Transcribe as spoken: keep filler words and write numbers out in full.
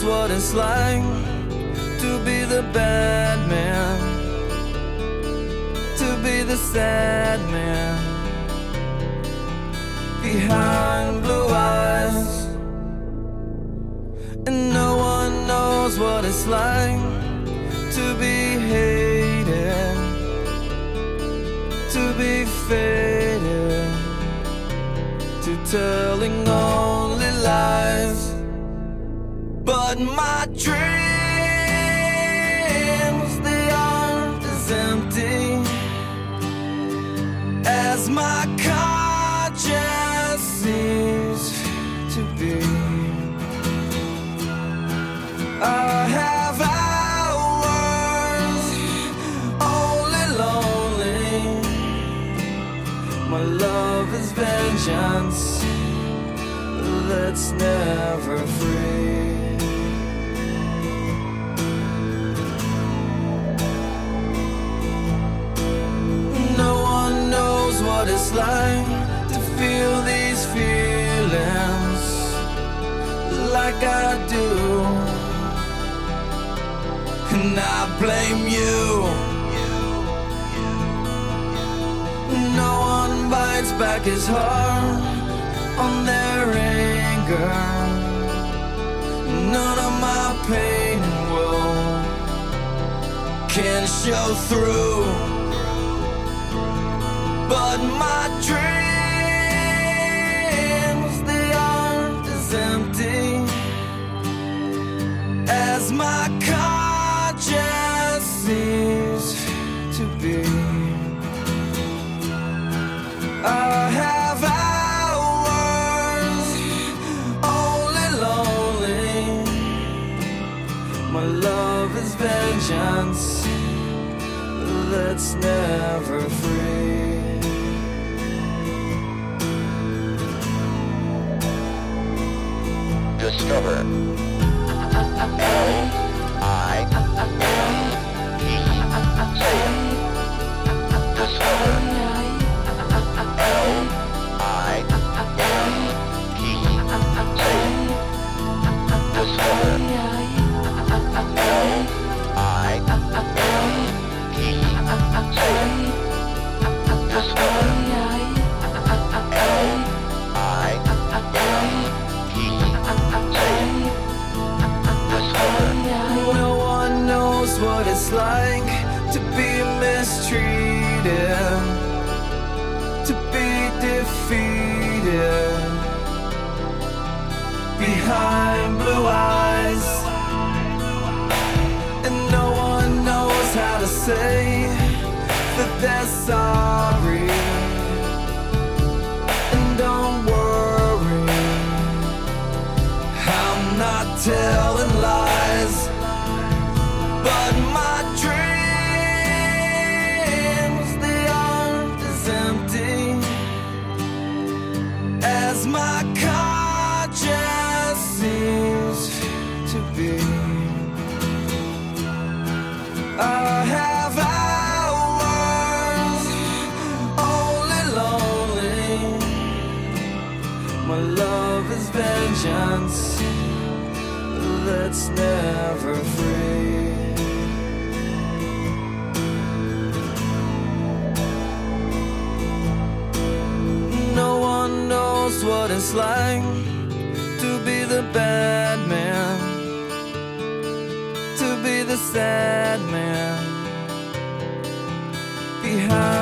knows what it's like to be the bad man, to be the sad man behind blue eyes. And no one knows what it's like to be hated, to be faded, to telling only lies. But my dreams, they aren't as empty as my conscience seems to be. I have hours only lonely. My love is vengeance that's never free. No one knows what it's like to feel these feelings like I do. And I blame you. No one bites back his heart on their anger. None of my pain and woe can show through. But my dreams, they aren't as empty as my conscience seems to be. I have hours only lonely. My love is vengeance that's never free. Discover L I E. Say it. Discover L I E. Say it. Discover L I E. Say it. Discover L I No one knows what it's like to be mistreated, to be defeated behind blue eyes. And no one knows how to say that they're sorry. And don't worry, I'm not telling lies. But my dreams, they aren't as empty as my conscience seems to be. I have hours only lonely. My love is vengeance that's never free. No one knows what it's like to be the bad man, to be the sad man behind